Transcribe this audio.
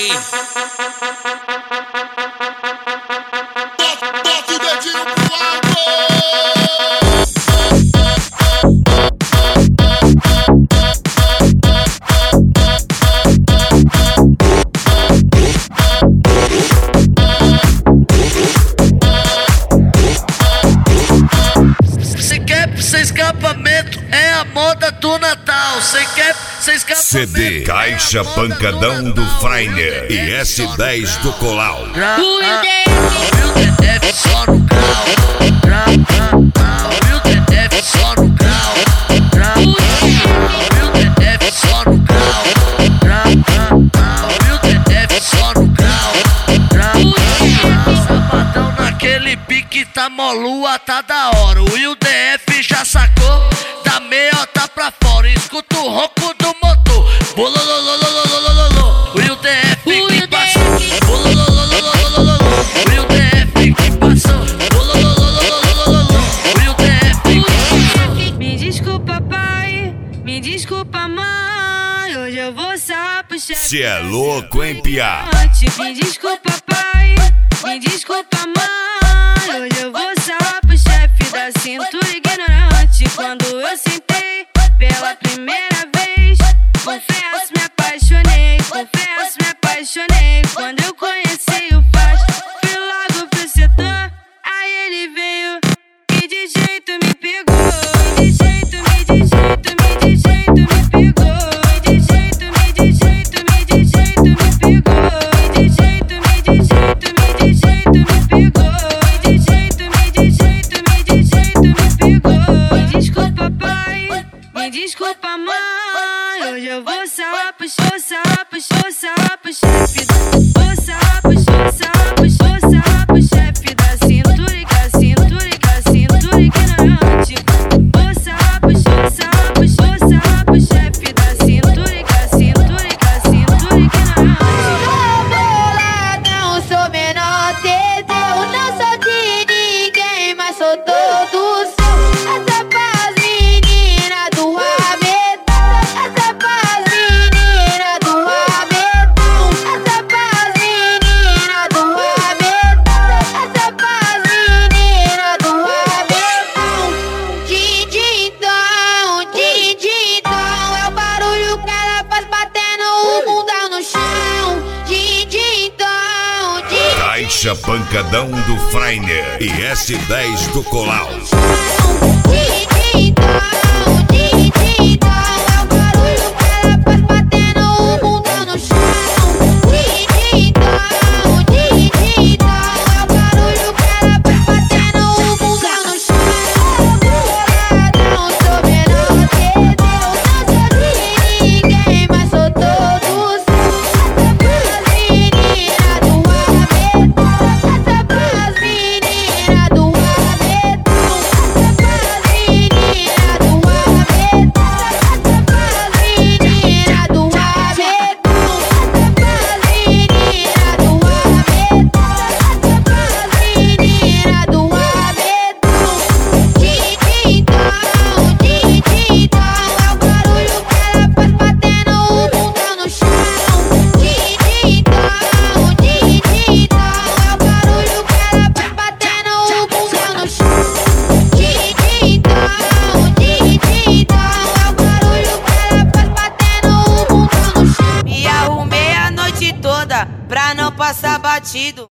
aí. Bota o dedinho pro lado. Cê quer sem escapamento, é a moda do Natal. Cê quer sem escapamento. CD Caixa Pancadão do Freiner e S10 do Colau. O DF só no grau. O DF só no grau. O DF só no grau. O DF só no grau. Sabadão naquele pique tá molua, tá da hora. O DF já sacou da meiota pra fora. Escuta o ronco do motor. Bololololololololololol. O DF que passou. Bololololololololol. O DF que passou. Bolololololololol. O DF que passou. Me desculpa, pai. Me desculpa, mãe. Hoje eu vou só pro chefe. Cê é louco, hein, piá? Me desculpa, pai. Me desculpa, mãe. Hoje eu vou só pro chefe da cintura ignorante. Quando eu sentei pela primeira vez, confesso, me apaixonei. Confesso, me apaixonei. Quando eu conheci o Faz, fui logo pro setor. Aí ele veio e de jeito me pegou. E de jeito, me pegou. E de jeito, me pegou. E de jeito, me pegou. E de jeito, me pegou. Me desculpa, pai. Me desculpa, mãe. Hoje eu vou só pro chefe. Vou só pro chefe da cintura ignorante. Vou só pro chefe da cintura ignorante. Sou boladão, sou menor de Deus. Não sou de ninguém, mas sou todo seu. Essa paz menina do rabetão. Essa paz menina do rabetão. Essa paz menina do rabetão. Essa paz menina do rabetão. Din-din-dom, é o barulho que ela faz batendo o mundão no chão. Din-din-dom, Caixa Pancadão do Freiner e S10 do Colau. din-din-dom, é o barulho que ela faz batendo o mundão no chão. Din-din-dom, é o barulho que ela faz batendo o mundão no chão. Boladão, sou menor de Deus. Não sou de ninguém, mas sou todo seu. Essa paz menina do rabetão. Essa paz menina do rabetão. Me arrumei a noite toda pra não passar batido.